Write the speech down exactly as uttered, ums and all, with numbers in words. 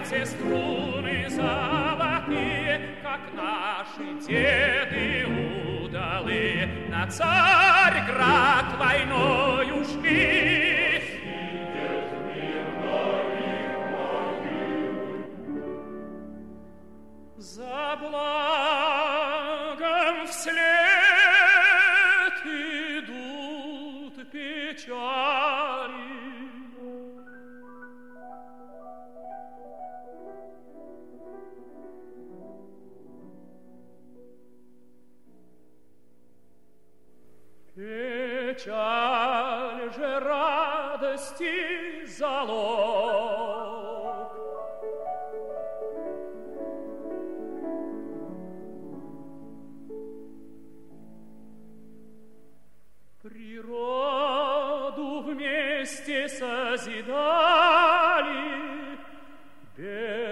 сердце струны золотые, как наши деды удалые, на Царьград войною шли. За благом вслед идут печали. Печаль же радости залог. Природу вместе созидали,